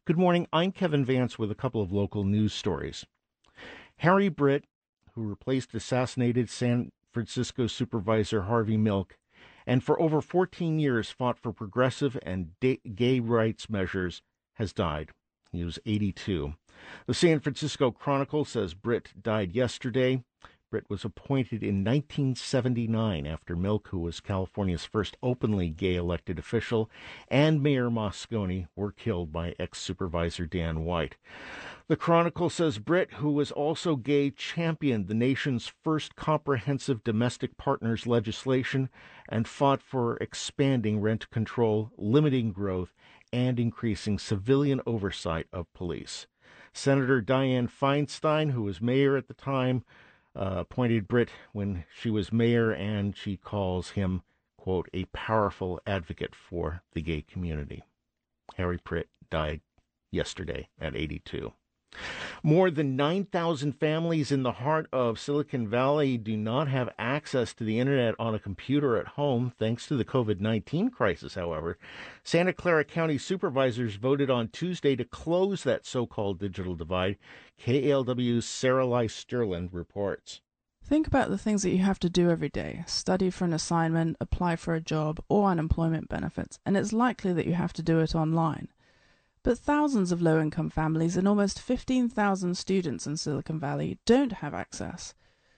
Good morning. I'm Kevin Vance with a couple of local news stories. Harry Britt, who replaced assassinated San Francisco Supervisor Harvey Milk, and for over 14 years fought for progressive and gay rights measures, has died. He was 82. The San Francisco Chronicle says Britt died yesterday. Britt was appointed in 1979 after Milk, who was California's first openly gay elected official, and Mayor Moscone were killed by ex-supervisor Dan White. The Chronicle says Britt, who was also gay, championed the nation's first comprehensive domestic partners legislation and fought for expanding rent control, limiting growth, and increasing civilian oversight of police. Senator Dianne Feinstein, who was mayor at the time, appointed Britt when she was mayor, and she calls him, quote, a powerful advocate for the gay community. Harry Britt died yesterday at 82. More than 9,000 families in the heart of Silicon Valley do not have access to the internet on a computer at home thanks to the COVID-19 crisis, however. Santa Clara County supervisors voted on Tuesday to close that so-called digital divide. KALW's Sarah-Ly Sterland reports. Think about the things that you have to do every day. Study for an assignment, apply for a job, or unemployment benefits, and it's likely that you have to do it online. But thousands of low-income families and almost 15,000 students in Silicon Valley don't have access.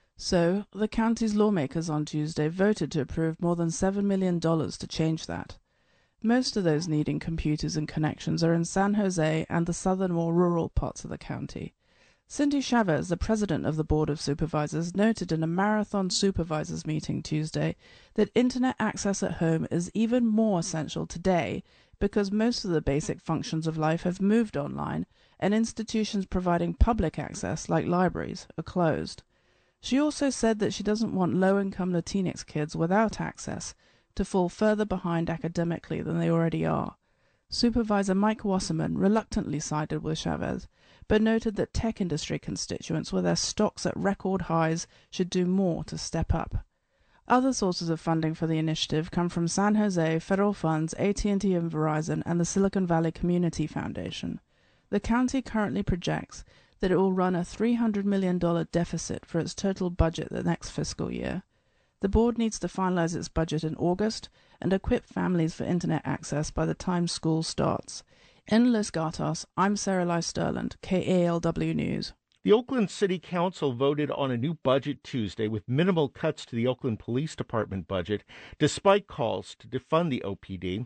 So, the county's lawmakers on Tuesday voted to approve more than $7 million to change that. Most of those needing computers and connections are in San Jose and the southern, more rural parts of the county. Cindy Chavez, the president of the Board of Supervisors, noted in a marathon supervisors meeting Tuesday that internet access at home is even more essential today because most of the basic functions of life have moved online and institutions providing public access, like libraries, are closed. She also said that she doesn't want low-income Latinx kids without access to fall further behind academically than they already are. Supervisor Mike Wasserman reluctantly sided with Chavez, but noted that tech industry constituents with their stocks at record highs should do more to step up. Other sources of funding for the initiative come from San Jose, federal funds, AT&T and Verizon, and the Silicon Valley Community Foundation. The county currently projects that it will run a $300 million deficit for its total budget the next fiscal year. The board needs to finalize its budget in August and equip families for internet access by the time school starts. In Los Gatos, I'm Sarah-Ly Sterland, KALW News. The Oakland City Council voted on a new budget Tuesday with minimal cuts to the Oakland Police Department budget, despite calls to defund the OPD.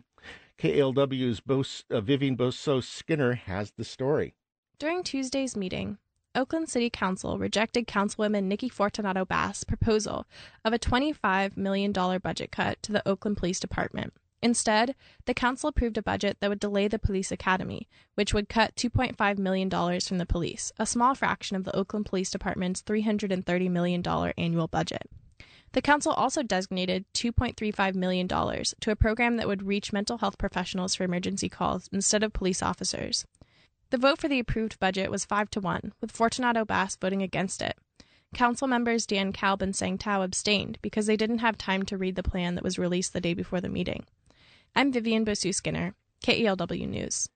KALW's Vivian Bosso-Skinner has the story. During Tuesday's meeting, Oakland City Council rejected Councilwoman Nikki Fortunato Bass' proposal of a $25 million budget cut to the Oakland Police Department. Instead, the council approved a budget that would delay the police academy, which would cut $2.5 million from the police, a small fraction of the Oakland Police Department's $330 million annual budget. The council also designated $2.35 million to a program that would reach mental health professionals for emergency calls instead of police officers. The vote for the approved budget was 5-1, with Fortunato Bass voting against it. Council members Dan Kalb and Sang Tao abstained because they didn't have time to read the plan that was released the day before the meeting. I'm Vivian Bosu-Skinner, KALW News.